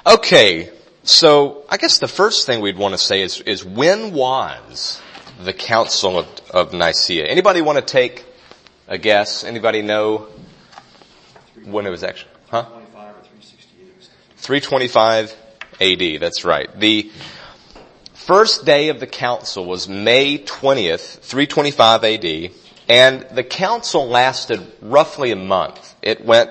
Okay, so I guess the first thing we'd want to say is when was the Council of Nicaea? Anybody want to take a guess? Anybody know when it was actually? 325 or 368. 325 AD, that's right. The first day of the council was May 20th, 325 AD, and the council lasted roughly a month. It went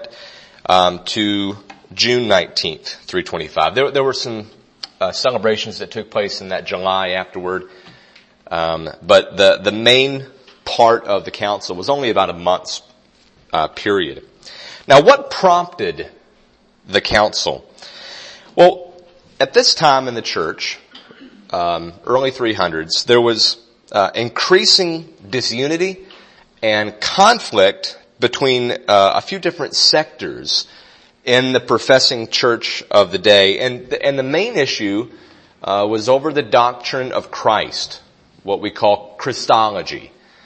to June 19th, 325. There were some celebrations that took place in that July afterward, but the main part of the council was only about a month's period. Now, what prompted the council? Well, at this time in the church, early 300s, there was increasing disunity and conflict between a few different sectors in the professing church of the day. And the main issue was over the doctrine of Christ, what we call Christology.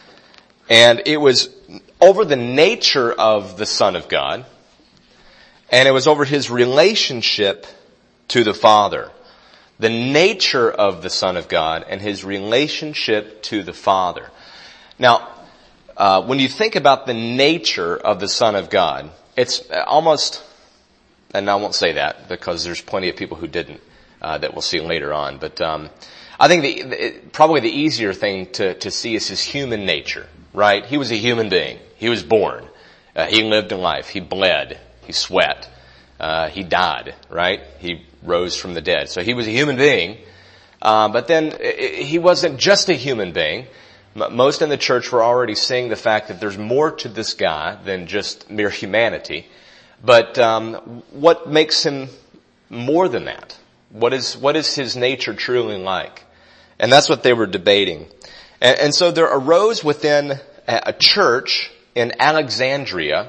And it was over the nature of the Son of God, and it was over his relationship to the Father. The nature of the Son of God and his relationship to the Father. Now, when you think about the nature of the Son of God, it's almost, and I won't say that because there's plenty of people who didn't, that we'll see later on. But I think probably the easier thing to see is his human nature, right? He was a human being. He was born. He lived a life. He bled. He sweat. He died, right? He rose from the dead. So he was a human being. But then he wasn't just a human being. Most in the church were already seeing the fact that there's more to this guy than just mere humanity. But what makes him more than that? What is his nature truly like? And that's what they were debating. And so there arose within a church in Alexandria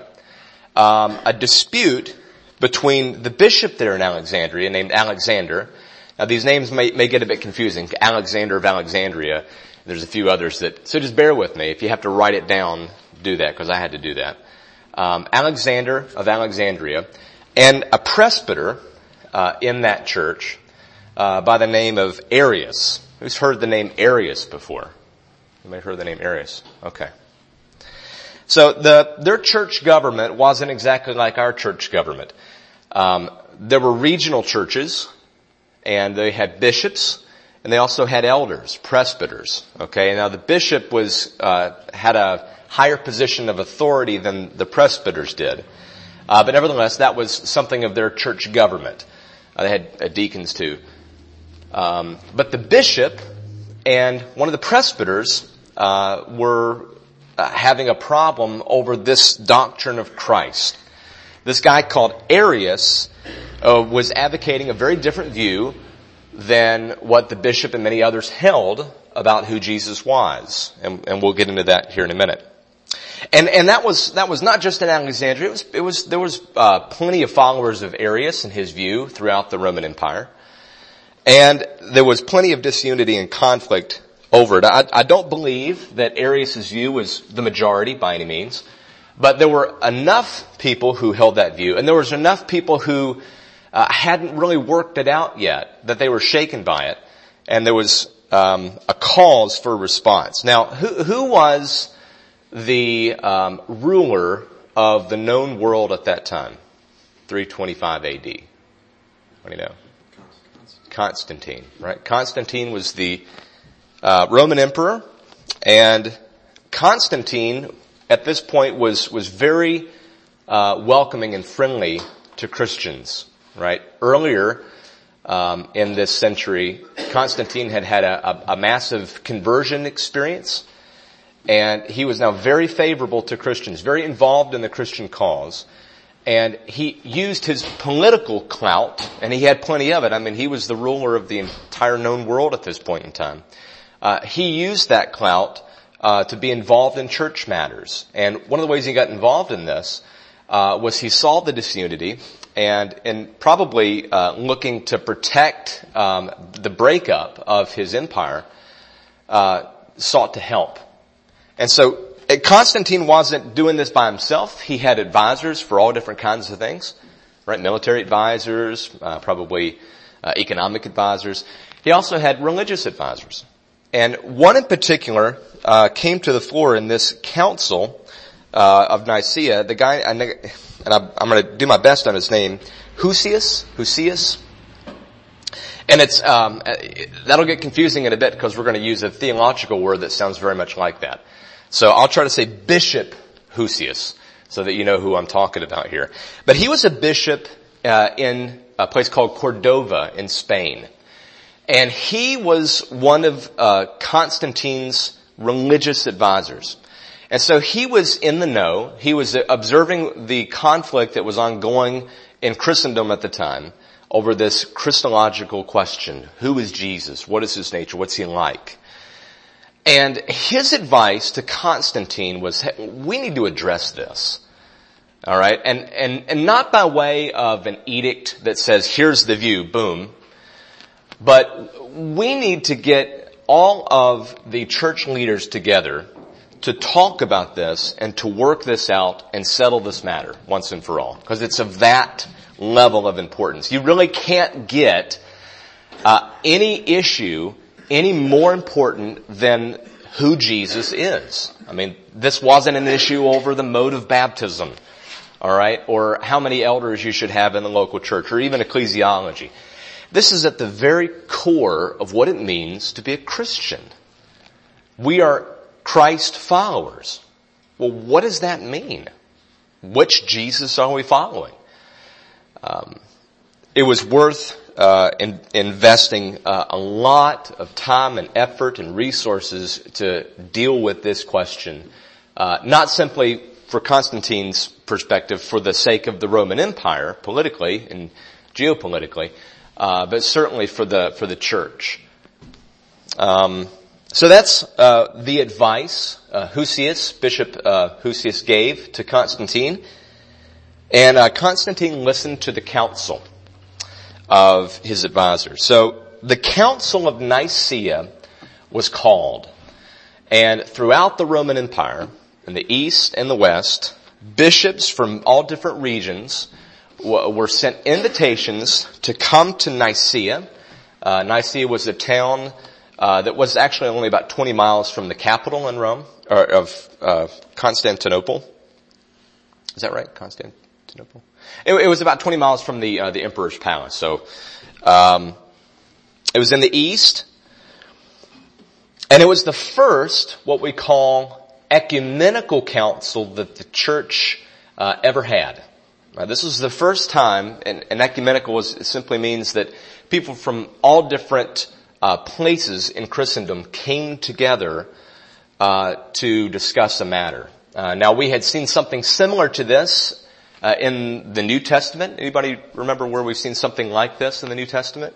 a dispute between the bishop there in Alexandria named Alexander. Now these names may get a bit confusing. Alexander of Alexandria. There's a few others so just bear with me. If you have to write it down, do that, because I had to do that. Alexander of Alexandria, and a presbyter in that church by the name of Arius. Who's heard the name Arius before? You may have heard the name Arius. Okay. So their church government wasn't exactly like our church government. There were regional churches, and they had bishops, and they also had elders, presbyters. Okay, now the bishop had a higher position of authority than the presbyters did, but nevertheless, that was something of their church government. They had deacons too, but the bishop and one of the presbyters were having a problem over this doctrine of Christ. This guy called Arius was advocating a very different view than what the bishop and many others held about who Jesus was. And we'll get into that here in a minute. And that was not just in Alexandria. There was plenty of followers of Arius and his view throughout the Roman Empire. And there was plenty of disunity and conflict over it. I don't believe that Arius' view was the majority by any means, but there were enough people who held that view, and there was enough people who hadn't really worked it out yet, that they were shaken by it, and there was a cause for response. Now, who was the ruler of the known world at that time? 325 AD. What do you know? Constantine, right? Constantine was the Roman emperor, and Constantine at this point was very welcoming and friendly to Christians, right? Earlier in this century, Constantine had a massive conversion experience, and he was now very favorable to Christians, very involved in the Christian cause. And he used his political clout, and he had plenty of it. I mean, he was the ruler of the entire known world at this point in time. He used that clout to be involved in church matters. And one of the ways he got involved in this was he saw the disunity, and probably looking to protect the breakup of his empire, sought to help. And so Constantine wasn't doing this by himself. He had advisors for all different kinds of things. right? Military advisors, probably economic advisors. He also had religious advisors. And one in particular came to the fore in this council of Nicaea. The guy, and I'm going to do my best on his name, Husius. And it's that'll get confusing in a bit because we're going to use a theological word that sounds very much like that. So I'll try to say Bishop Husius so that you know who I'm talking about here. But he was a bishop in a place called Cordova in Spain. And he was one of Constantine's religious advisors. And so he was in the know. He was observing the conflict that was ongoing in Christendom at the time over this Christological question. Who is Jesus? What is his nature? What's he like? And his advice to Constantine was, we need to address this. All right? And not by way of an edict that says, here's the view, boom. But we need to get all of the church leaders together to talk about this and to work this out and settle this matter once and for all. Because it's of that level of importance. You really can't get any issue any more important than who Jesus is. I mean, this wasn't an issue over the mode of baptism, all right, or how many elders you should have in the local church, or even ecclesiology. This is at the very core of what it means to be a Christian. We are Christ followers. Well, what does that mean? Which Jesus are we following? It was worth investing a lot of time and effort and resources to deal with this question, not simply for Constantine's perspective for the sake of the Roman Empire politically and geopolitically, but certainly for the church. So that's the advice Bishop Husius gave to Constantine. And Constantine listened to the council of his advisors. So the Council of Nicaea was called. And throughout the Roman Empire, in the east and the west, bishops from all different regions were sent invitations to come to Nicaea. Nicaea was a town that was actually only about 20 miles from the capital in Rome, or of Constantinople. Is that right? Constantinople? It was about 20 miles from the emperor's palace. So it was in the east, and it was the first what we call ecumenical council that the church ever had. This was the first time, and ecumenical simply means that people from all different places in Christendom came together to discuss a matter. Now we had seen something similar to this in the New Testament. Anybody remember where we've seen something like this in the New Testament?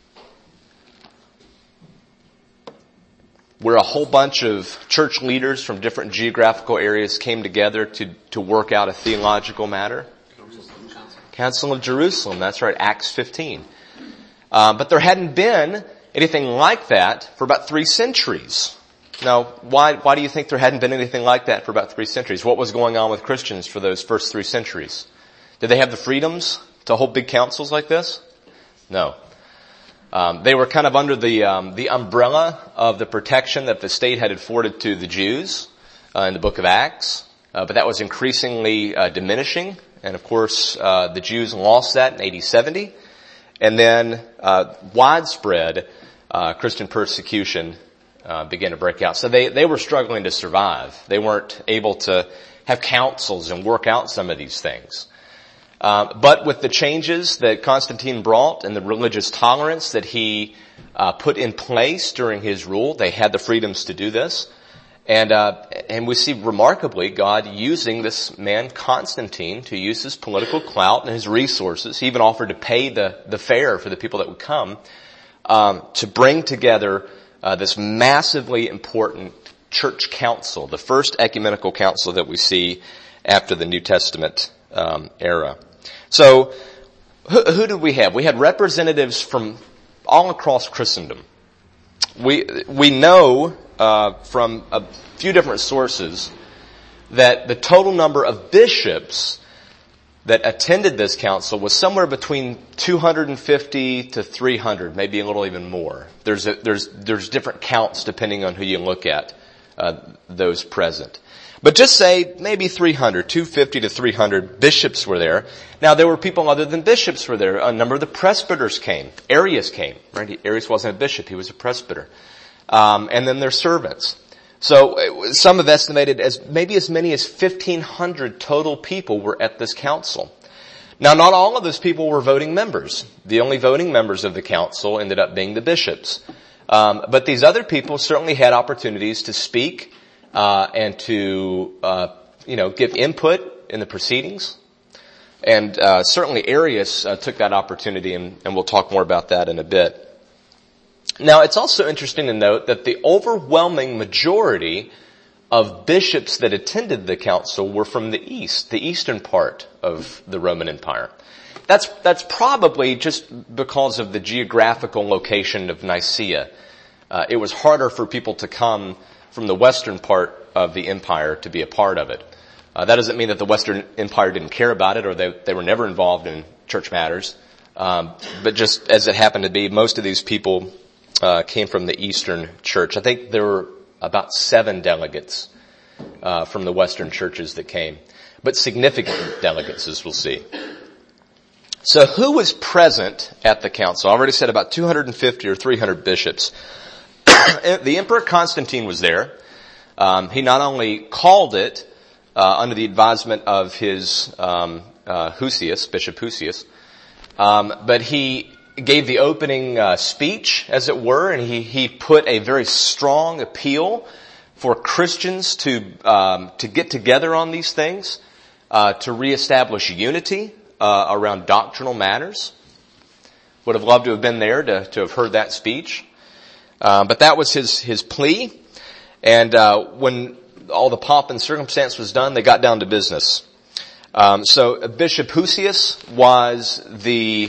Where a whole bunch of church leaders from different geographical areas came together to work out a theological matter. Council of Jerusalem, that's right, Acts 15. But there hadn't been anything like that for about 3 centuries. Now, why do you think there hadn't been anything like that for about 3 centuries? What was going on with Christians for those first 3 centuries? Did they have the freedoms to hold big councils like this? No. They were kind of under the umbrella of the protection that the state had afforded to the Jews in the book of Acts. But that was increasingly diminishing. And of course, the Jews lost that in AD 70. And then widespread Christian persecution began to break out. So they were struggling to survive. They weren't able to have councils and work out some of these things. But with the changes that Constantine brought and the religious tolerance that he put in place during his rule, they had the freedoms to do this. And we see remarkably God using this man Constantine to use his political clout and his resources. He even offered to pay the fare for the people that would come to bring together this massively important church council, the first ecumenical council that we see after the New Testament era. So who did we have? We had representatives from all across Christendom. We know from a few different sources that the total number of bishops that attended this council was somewhere between 250 to 300, maybe a little even more. There's different counts depending on who you look at, those present. But just say maybe 300, 250 to 300 bishops were there. Now there were people other than bishops were there. A number of the presbyters came. Arius came, right? Arius wasn't a bishop, he was a presbyter. And then their servants. So some have estimated as many as 1,500 total people were at this council. Now not all of those people were voting members. The only voting members of the council ended up being the bishops. But these other people certainly had opportunities to speak, and to, give input in the proceedings. And, certainly Arius, took that opportunity, and we'll talk more about that in a bit. Now, it's also interesting to note that the overwhelming majority of bishops that attended the council were from the east, the eastern part of the Roman Empire. That's probably just because of the geographical location of Nicaea. It was harder for people to come from the western part of the empire to be a part of it. That doesn't mean that the Western Empire didn't care about it or they were never involved in church matters. But just as it happened to be, most of these people came from the Eastern Church. I think there were about 7 delegates from the Western churches that came, but significant delegates, as we'll see. So who was present at the council? I already said about 250 or 300 bishops. The Emperor Constantine was there. He not only called it under the advisement of his Husius, Bishop Husius, but he gave the opening speech, as it were, and he put a very strong appeal for Christians to get together on these things, to reestablish unity around doctrinal matters. Would have loved to have been there to have heard that speech. But that was his plea. And when all the pomp and circumstance was done, they got down to business. So Bishop Husius was the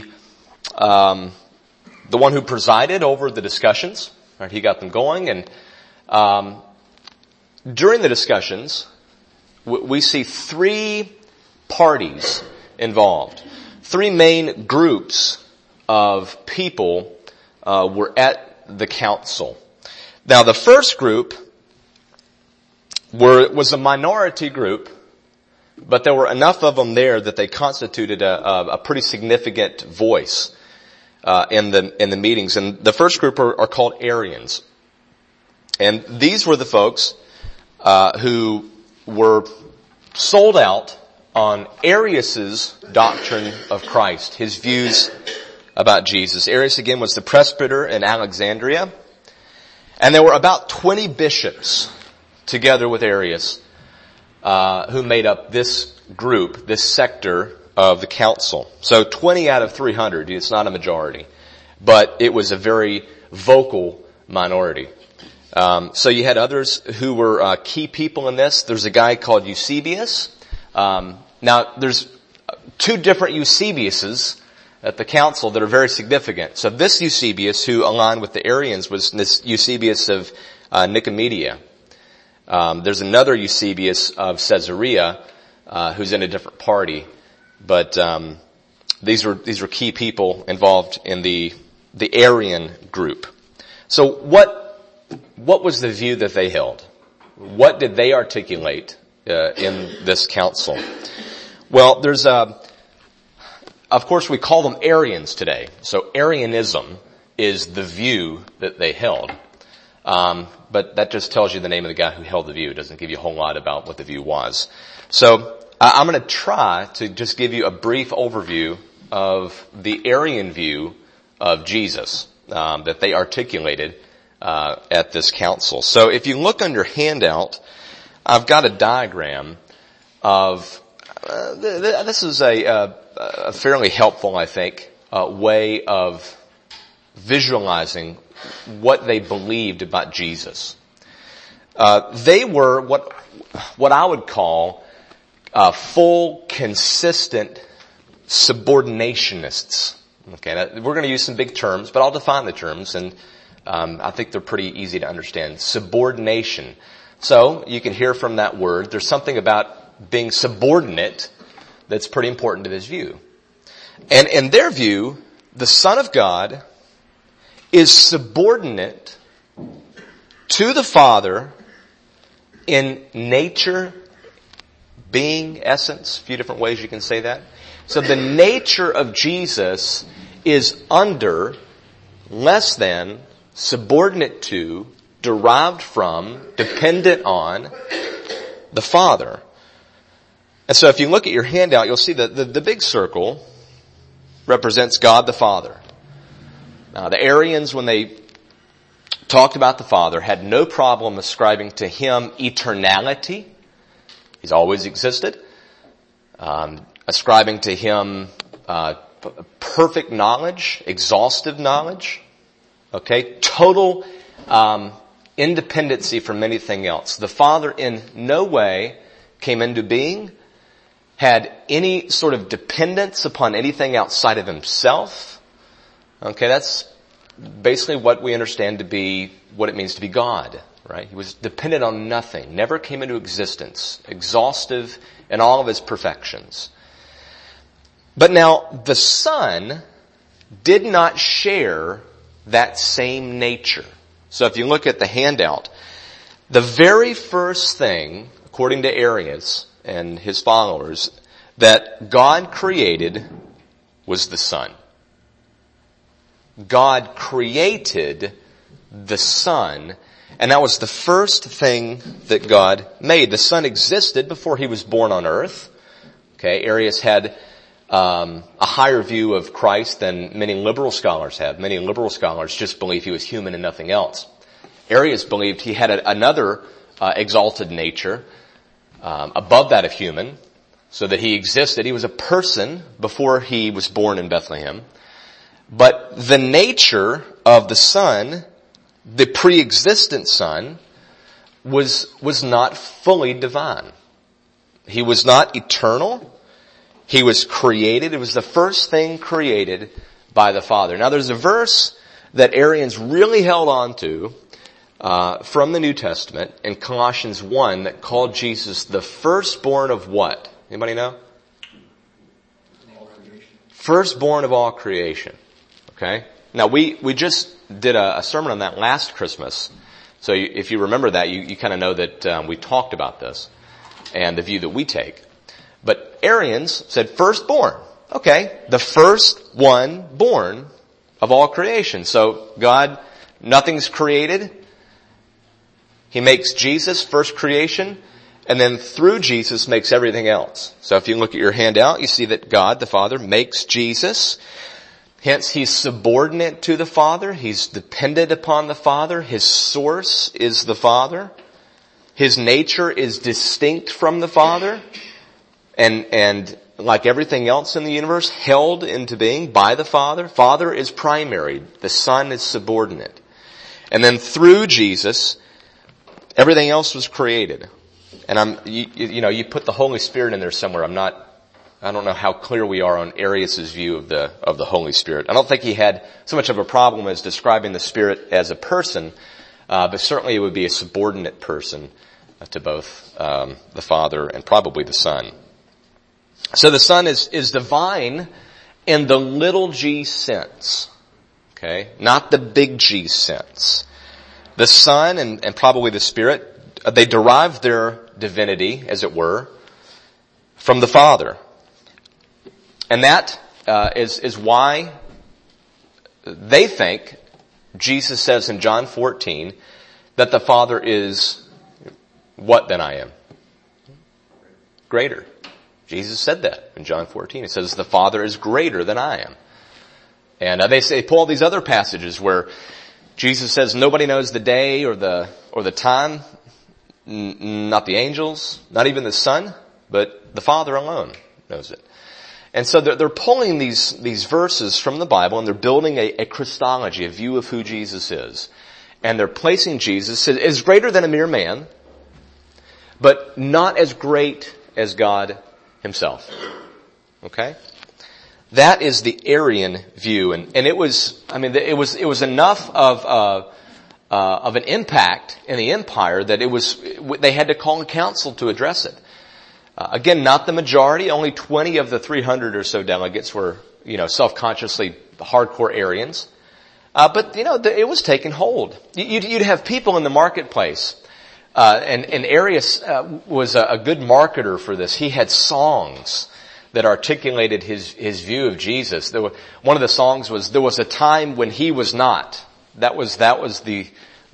one who presided over the discussions. Right, he got them going, and during the discussions, we see 3 parties involved. 3 main groups of people were at the council. Now, the first group was a minority group, but there were enough of them there that they constituted a pretty significant voice in the meetings. And the first group are called Arians, and these were the folks who were sold out on Arius's doctrine of Christ, his views about Jesus. Arius, again, was the presbyter in Alexandria. And there were about 20 bishops together with Arius who made up this group, this sector of the council. So 20 out of 300, it's not a majority. But it was a very vocal minority. So you had others who were key people in this. There's a guy called Eusebius. Now, there's 2 different Eusebiuses at the council that are very significant. So this Eusebius, who aligned with the Arians, was this Eusebius of Nicomedia. There's another Eusebius of Caesarea, who's in a different party. But these were key people involved in the Arian group. So what was the view that they held? What did they articulate in this council? Well, there's of course, we call them Arians today. So Arianism is the view that they held. But that just tells you the name of the guy who held the view. It doesn't give you a whole lot about what the view was. So I'm going to try to just give you a brief overview of the Arian view of Jesus that they articulated at this council. So if you look on your handout, I've got a diagram of this is a fairly helpful, I think, way of visualizing what they believed about Jesus. They were what I would call full, consistent subordinationists. Okay, we're going to use some big terms, but I'll define the terms, and I think they're pretty easy to understand. Subordination. So you can hear from that word, there's something about being subordinate that's pretty important to this view. And in their view, the Son of God is subordinate to the Father in nature, being, essence, a few different ways you can say that. So the nature of Jesus is under, less than, subordinate to, derived from, dependent on the Father. And so if you look at your handout, you'll see that the big circle represents God the Father. Now, the Arians, when they talked about the Father, had no problem ascribing to Him eternality. He's always existed. Ascribing to Him perfect knowledge, exhaustive knowledge. Okay, total independency from anything else. The Father in no way came into being, had any sort of dependence upon anything outside of Himself. Okay, that's basically what we understand to be what it means to be God, right? He was dependent on nothing, never came into existence, exhaustive in all of His perfections. But now, the Son did not share that same nature. So if you look at the handout, the very first thing, according to Arius and his followers, that God created was the Son. God created the Son, and that was the first thing that God made. The Son existed before He was born on earth. Okay, Arius had a higher view of Christ than many liberal scholars have. Many liberal scholars just believe He was human and nothing else. Arius believed He had another exalted nature above that of human, so that He existed. He was a person before He was born in Bethlehem. But the nature of the Son, the pre-existent Son, was not fully divine. He was not eternal. He was created. It was the first thing created by the Father. Now there's a verse that Arians really held on to from the New Testament in Colossians 1 that called Jesus the firstborn of what? Anybody know? Firstborn of all creation. Okay? Now we just did a sermon on that last Christmas. So if you remember that, you kind of know that we talked about this and the view that we take. But Arians said firstborn. Okay, the first one born of all creation. So God, nothing's created. He makes Jesus first creation, and then through Jesus makes everything else. So if you look at your handout, you see that God, the Father, makes Jesus. Hence, He's subordinate to the Father. He's dependent upon the Father. His source is the Father. His nature is distinct from the Father. And like everything else in the universe, held into being by the Father. Father is primary. The Son is subordinate. And then through Jesus, everything else was created. And you put the Holy Spirit in there somewhere. I don't know how clear we are on Arius' view of the Holy Spirit. I don't think he had so much of a problem as describing the Spirit as a person, but certainly it would be a subordinate person to both the Father and probably the Son. So the Son is divine in the little g sense, okay, not the big G sense. The Son and probably the Spirit, they derive their divinity, as it were, from the Father. And that is why they think Jesus says in John 14 that the Father is what than I am? Greater. Jesus said that in John 14. He says the Father is greater than I am. And they pull all these other passages where Jesus says nobody knows the day or the time, not the angels, not even the Son, but the Father alone knows it. And so they're pulling these verses from the Bible and they're building a Christology, a view of who Jesus is. And they're placing Jesus as greater than a mere man, but not as great as God Himself. Okay? That is the Arian view, and it was enough of an impact in the empire that they had to call a council to address it. Again, not the majority. Only 20 of the 300 or so delegates were, self-consciously hardcore Arians. But it was taking hold. You'd have people in the marketplace. And Arius was a good marketer for this. He had songs that articulated his view of Jesus. One of the songs was, "There was a time when he was not." That was the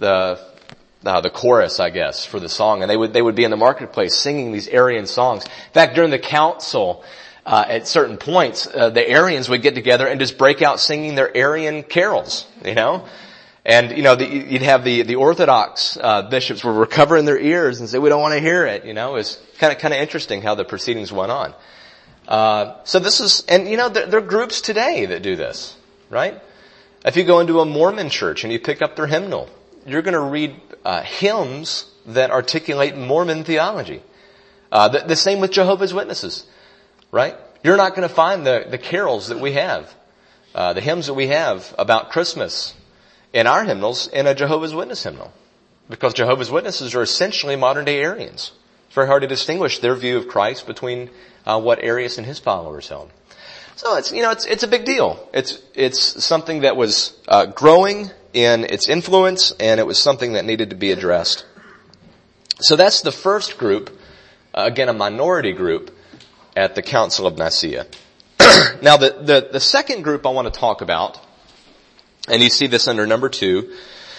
chorus, I guess, for the song. And they would be in the marketplace singing these Arian songs. In fact, during the council, at certain points, the Arians would get together and just break out singing their Arian carols, And, you'd have the Orthodox, bishops were covering their ears and say, "We don't want to hear it," It was kind of interesting how the proceedings went on. So this is, and there are groups today that do this, right? If you go into a Mormon church and you pick up their hymnal, you're going to read hymns that articulate Mormon theology. The same with Jehovah's Witnesses, right? You're not going to find the carols that we have, the hymns that we have about Christmas in our hymnals in a Jehovah's Witness hymnal, because Jehovah's Witnesses are essentially modern day Arians. It's very hard to distinguish their view of Christ between what Arius and his followers held. So it's a big deal. It's something that was growing in its influence, and it was something that needed to be addressed. So that's the first group, again a minority group at the Council of Nicaea. Now the second group I want to talk about, and you see this under number 2,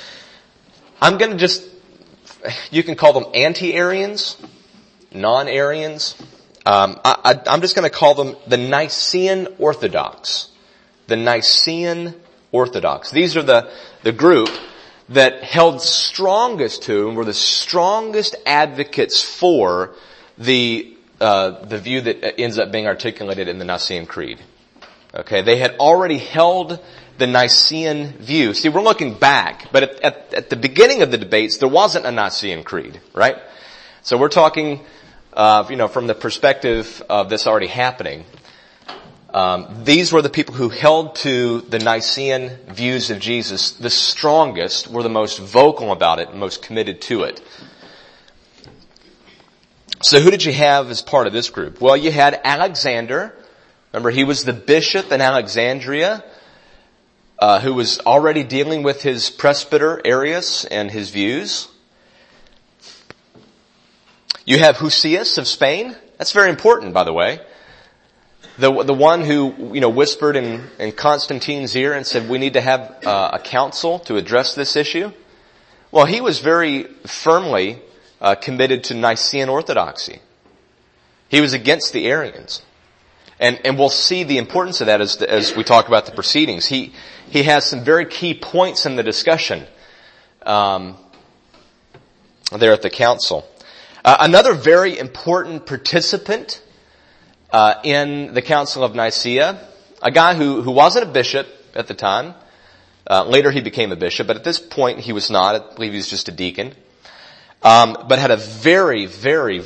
I'm going to you can call them anti-Arians, non-Arians. I'm just going to call them the Nicene Orthodox. The Nicene Orthodox. These are the group that held strongest to and were the strongest advocates for the view that ends up being articulated in the Nicene Creed. Okay, they had already held the Nicene view. See, we're looking back, but at the beginning of the debates, there wasn't a Nicene Creed, right? So we're talking, from the perspective of this already happening. These were the people who held to the Nicene views of Jesus the strongest, were the most vocal about it, and most committed to it. So who did you have as part of this group? Well, you had Alexander. Remember, he was the bishop in Alexandria, who was already dealing with his presbyter Arius and his views. You have Husius of Spain. That's very important, by the way. The one who, whispered in Constantine's ear and said, "We need to have a council to address this issue." Well, he was very firmly committed to Nicene orthodoxy. He was against the Arians. And we'll see the importance of that as we talk about the proceedings. He has some very key points in the discussion there at the council. Another very important participant in the Council of Nicaea, a guy who wasn't a bishop at the time. Later he became a bishop, but at this point he was not. I believe he was just a deacon. But had a very, very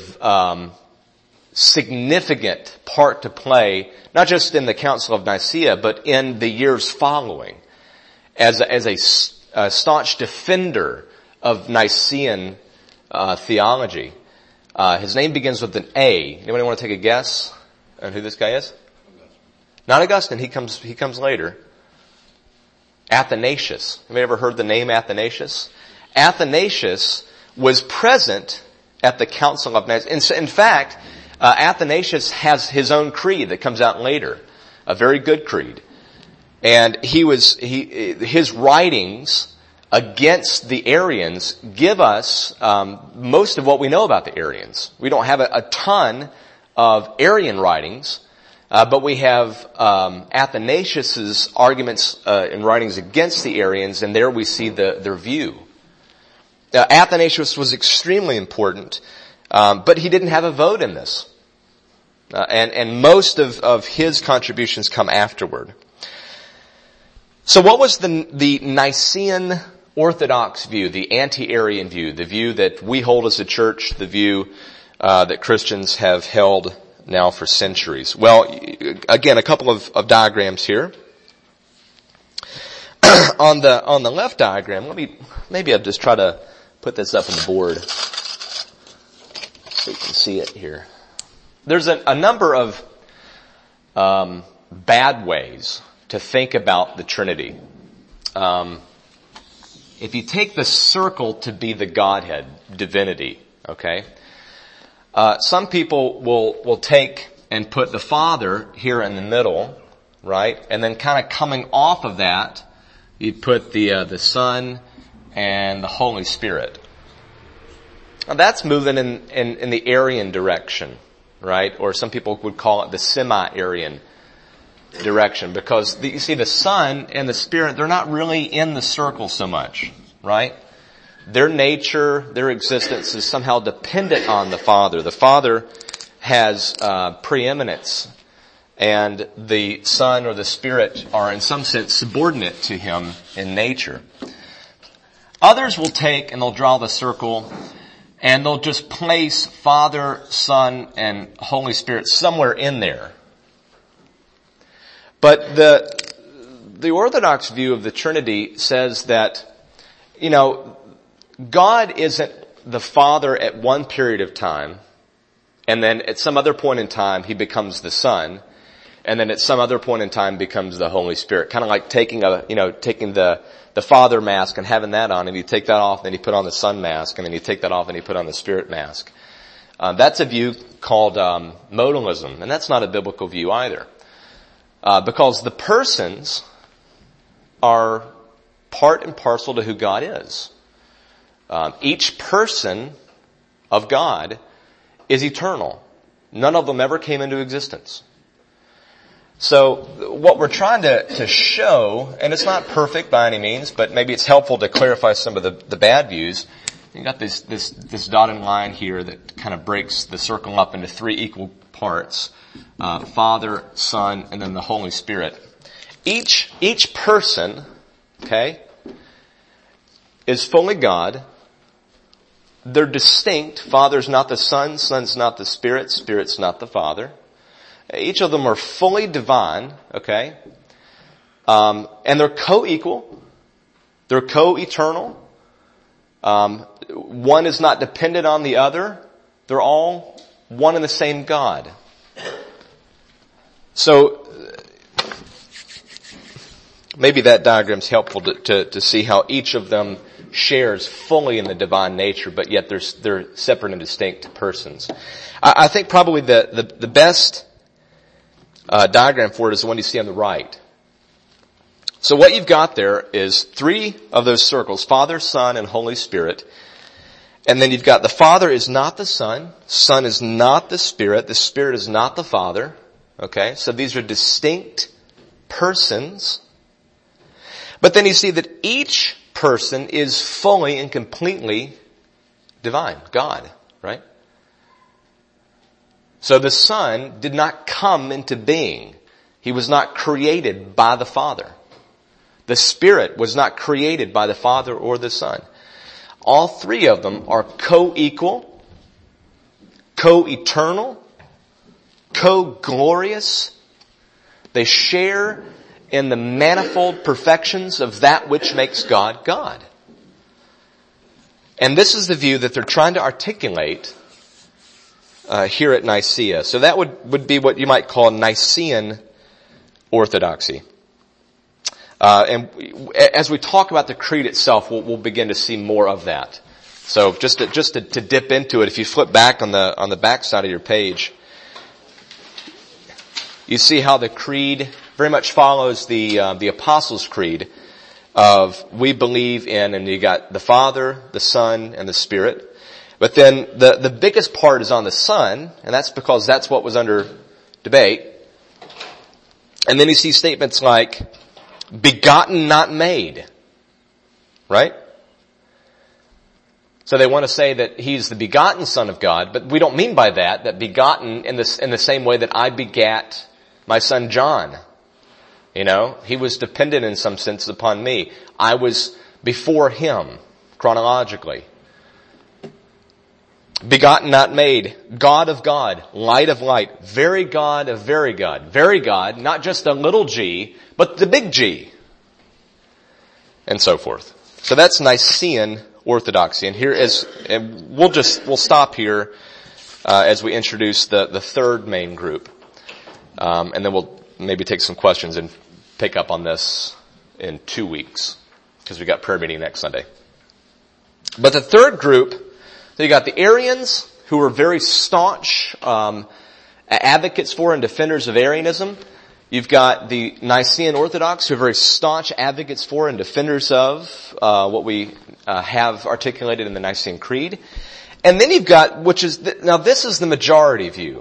significant part to play, not just in the Council of Nicaea, but in the years following, as a staunch defender of Nicene theology. His name begins with an A. Anybody want to take a guess on who this guy is? Not Augustine. He comes later. Athanasius. Have you ever heard the name Athanasius? Athanasius was present at the Council of Nicaea. In fact, Athanasius has his own creed that comes out later, a very good creed. And his writings against the Arians give us most of what we know about the Arians. We don't have a ton of Arian writings, but we have Athanasius's arguments and writings against the Arians, and there we see their view. Athanasius was extremely important, but he didn't have a vote in this. And most of his contributions come afterward. So what was the Nicene Orthodox view, the anti-Arian view, the view that we hold as a church, the view that Christians have held now for centuries? Well, again, a couple of diagrams here. On the left diagram, maybe I'll just try to put this up on the board so you can see it here. there's a number of bad ways to think about the Trinity. If you take the circle to be the Godhead, divinity, okay? Some people will take and put the Father here in the middle, right? And then kind of coming off of that, you put the Son and the Holy Spirit. Now that's moving in the Arian direction, right? Or some people would call it the semi-Arian direction, because you see the Son and the Spirit, they're not really in the circle so much, right? Their nature, their existence is somehow dependent on the Father. The Father has preeminence, and the Son or the Spirit are in some sense subordinate to Him in nature. Others will take and they'll draw the circle and they'll just place Father, Son, and Holy Spirit somewhere in there. But the Orthodox view of the Trinity says that, God isn't the Father at one period of time, and then at some other point in time He becomes the Son, and then at some other point in time becomes the Holy Spirit. Kind of like taking the Father mask and having that on, and you take that off, and then you put on the Son mask, and then you take that off and you put on the Spirit mask. That's a view called modalism, and that's not a biblical view either. Because the persons are part and parcel to who God is. Each person of God is eternal. None of them ever came into existence. So what we're trying to show, and it's not perfect by any means, but maybe it's helpful to clarify some of the bad views. You got this dotted line here that kind of breaks the circle up into three equal parts. Father, Son, and then the Holy Spirit. Each person, okay, is fully God. They're distinct. Father's not the Son, Son's not the Spirit, Spirit's not the Father. Each of them are fully divine, okay? And they're co-equal. They're co-eternal. One is not dependent on the other. They're all one and the same God. So, maybe that diagram's helpful to see how each of them shares fully in the divine nature, but yet they're separate and distinct persons. I think probably the best diagram for it is the one you see on the right. So what you've got there is three of those circles, Father, Son, and Holy Spirit. And then you've got the Father is not the Son is not the Spirit is not the Father. Okay, so these are distinct persons. But then you see that each person is fully and completely divine, God, right? So the Son did not come into being. He was not created by the Father. The Spirit was not created by the Father or the Son. All three of them are co-equal, co-eternal, co-glorious. They share in the manifold perfections of that which makes God God. And this is the view that they're trying to articulate here at Nicaea. So that would be what you might call Nicene orthodoxy. And as we talk about the creed itself, we'll begin to see more of that. So just to dip into it, if you flip back on the back side of your page, you see how the creed very much follows the Apostles' Creed of we believe in, and you got the Father, the Son, and the Spirit. But then the biggest part is on the Son, and that's because that's what was under debate. And then you see statements like, begotten, not made. Right? So they want to say that He's the begotten Son of God, but we don't mean by that begotten in the same way that I begat my son John. He was dependent in some sense upon me. I was before Him, chronologically. Begotten, not made. God of God. Light of light. Very God of very God. Very God, not just a little g, but the big G. And so forth. So that's Nicene orthodoxy. And we'll stop here. as we introduce the third main group. And then we'll maybe take some questions and pick up on this in 2 weeks, because we got prayer meeting next Sunday. But the third group, so you got the Arians, who were very staunch advocates for and defenders of Arianism. You've got the Nicene Orthodox, who are very staunch advocates for and defenders of what we have articulated in the Nicene Creed. And then you've got, now this is the majority view.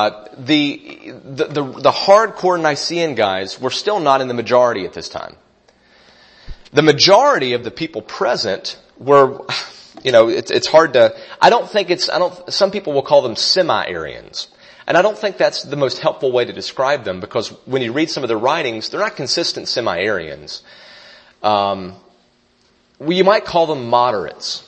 The hardcore Nicene guys were still not in the majority at this time. The majority of the people present were, it's hard to, some people will call them semi-Arians. And I don't think that's the most helpful way to describe them, because when you read some of their writings, they're not consistent semi-Arians. You might call them moderates.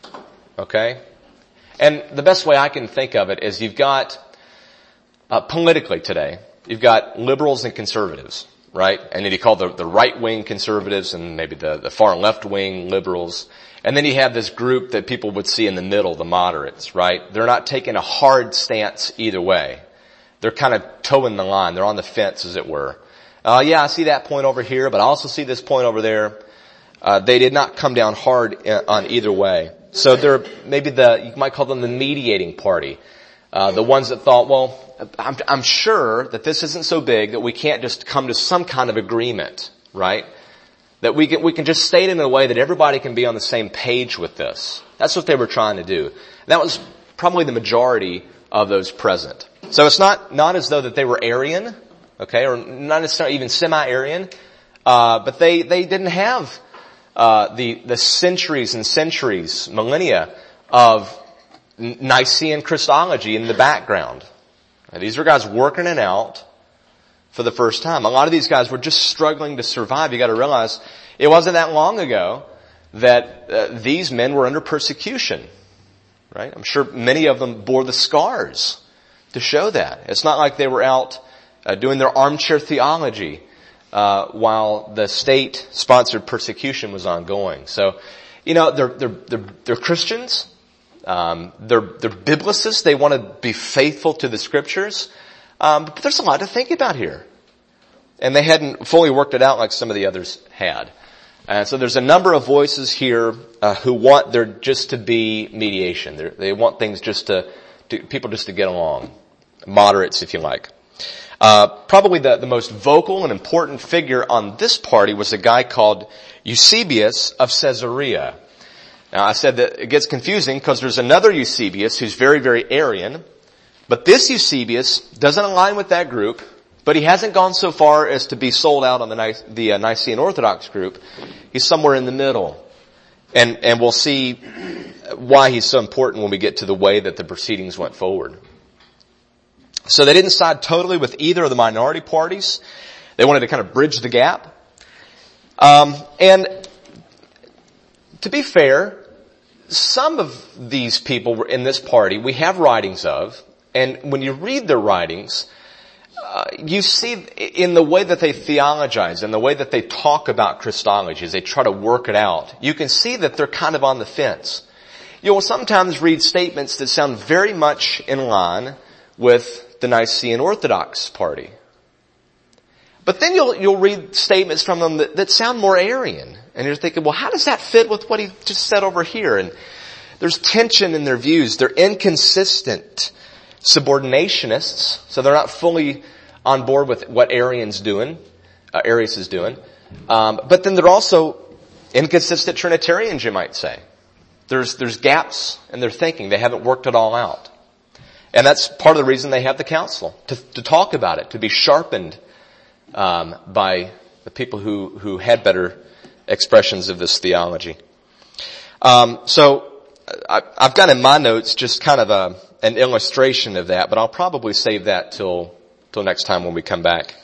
Okay? And the best way I can think of it is you've got, politically today, you've got liberals and conservatives, right? And then you call the right-wing conservatives and maybe the far left-wing liberals. And then you have this group that people would see in the middle, the moderates, right? They're not taking a hard stance either way. They're kind of towing the line. They're on the fence, as it were. I see that point over here, but I also see this point over there. They did not come down hard on either way. So they're maybe you might call them the mediating party. The ones that thought, well, I'm sure that this isn't so big that we can't just come to some kind of agreement, right? That we can just state it in a way that everybody can be on the same page with this. That's what they were trying to do. And that was probably the majority of those present. So it's not as though that they were Arian, okay, or not necessarily even semi-Arian, but they didn't have the centuries and centuries, millennia of Nicene Christology in the background. These were guys working it out for the first time. A lot of these guys were just struggling to survive. You got to realize it wasn't that long ago that these men were under persecution, right? I'm sure many of them bore the scars to show that. It's not like they were out doing their armchair theology while the state-sponsored persecution was ongoing. So, they're Christians. They're biblicists. They want to be faithful to the scriptures. But there's a lot to think about here. And they hadn't fully worked it out like some of the others had. And so there's a number of voices here who want there just to be mediation. They want things people just to get along. Moderates, if you like. Probably the most vocal and important figure on this party was a guy called Eusebius of Caesarea. Now I said that it gets confusing because there's another Eusebius who's very, very Arian. But this Eusebius doesn't align with that group, but he hasn't gone so far as to be sold out on the Nicene Orthodox group. He's somewhere in the middle. And we'll see why he's so important when we get to the way that the proceedings went forward. So they didn't side totally with either of the minority parties. They wanted to kind of bridge the gap. And to be fair, some of these people were in this party we have writings of. And when you read their writings, you see in the way that they theologize and the way that they talk about Christology as they try to work it out, you can see that they're kind of on the fence. You will sometimes read statements that sound very much in line with the Nicene Orthodox party. But then you'll read statements from them that sound more Arian. And you're thinking, well, how does that fit with what he just said over here? And there's tension in their views. They're inconsistent subordinationists, so they're not fully on board with what Arius is doing. But then they're also inconsistent Trinitarians, you might say. There's gaps in their thinking. They haven't worked it all out. And that's part of the reason they have the council, to talk about it, to be sharpened by the people who had better expressions of this theology. So I've got in my notes just kind of an illustration of that, but I'll probably save that till next time when we come back.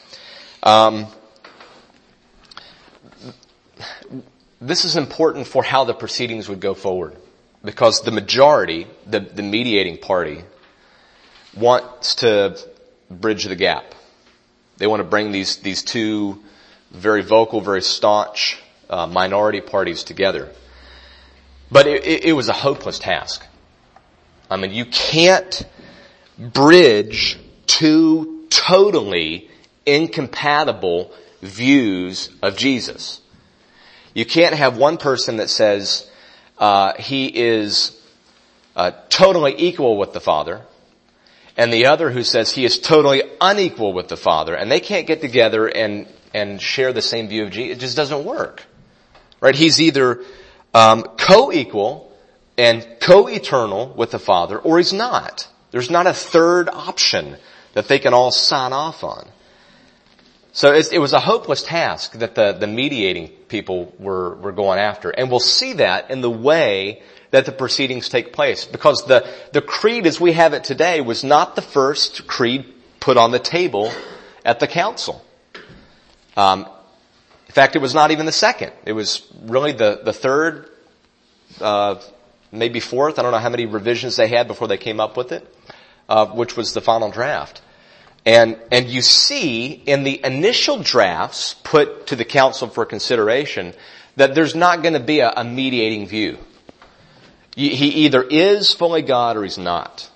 This is important for how the proceedings would go forward, because the majority, the mediating party, wants to bridge the gap. They want to bring these two very vocal, very staunch minority parties together. But it was a hopeless task. I mean, you can't bridge two totally incompatible views of Jesus. You can't have one person that says he is totally equal with the Father, and the other who says he is totally unequal with the Father, and they can't get together and share the same view of Jesus. It just doesn't work. Right? He's either co-equal and co-eternal with the Father, or he's not. There's not a third option that they can all sign off on. So it was a hopeless task that the mediating people were going after. And we'll see that in the way that the proceedings take place. Because the creed as we have it today was not the first creed put on the table at the council. In fact, it was not even the second. It was really the third, maybe fourth. I don't know how many revisions they had before they came up with it, which was the final draft. And you see in the initial drafts put to the council for consideration that there's not going to be a mediating view. He either is fully God or he's not.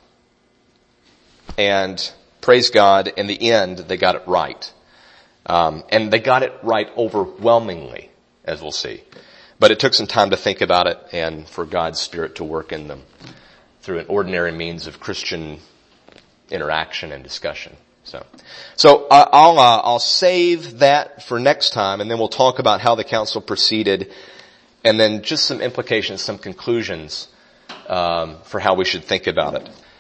And praise God, in the end, they got it right. And they got it right overwhelmingly, as we'll see. But it took some time to think about it and for God's Spirit to work in them through an ordinary means of Christian interaction and discussion. So I'll save that for next time, and then we'll talk about how the council proceeded, and then just some implications, some conclusions for how we should think about it.